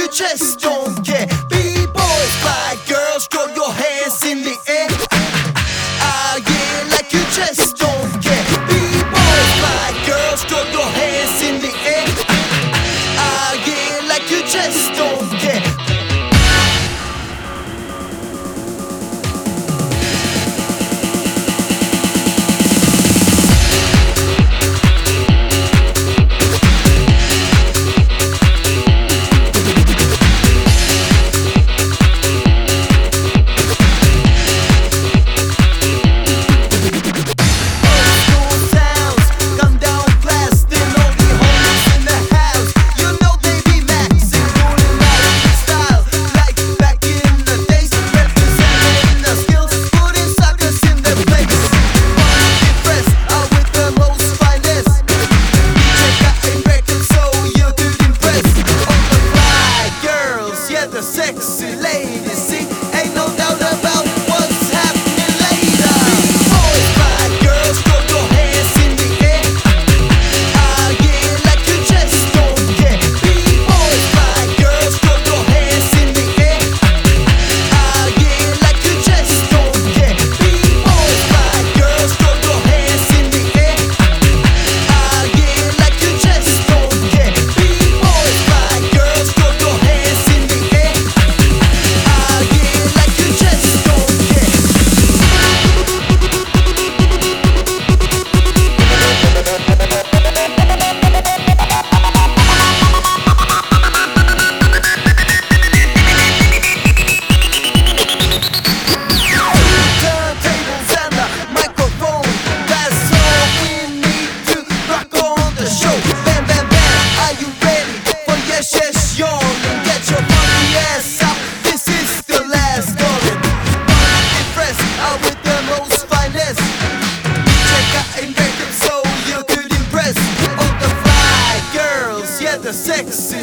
you just don't care. B-boys, fly girls, throw your hands in the air. Ah, yeah, like you just don't care. B-boys, fly girls, throw your hands in the air. Ah, yeah, like you just don't care. The sexy ladies, see, ain't no doubt about what's happening later. B-boys, fly girls, throw your hands in the air. Ah, yeah, like you just don't care. B-boys, fly girls, throw your hands in the air. Ah, yeah, like you just don't care. B-boys, fly girls, throw your hands in the air. Ah, yeah, like you just don't care. B-boys, fly girls, throw your hands in the air. The sexy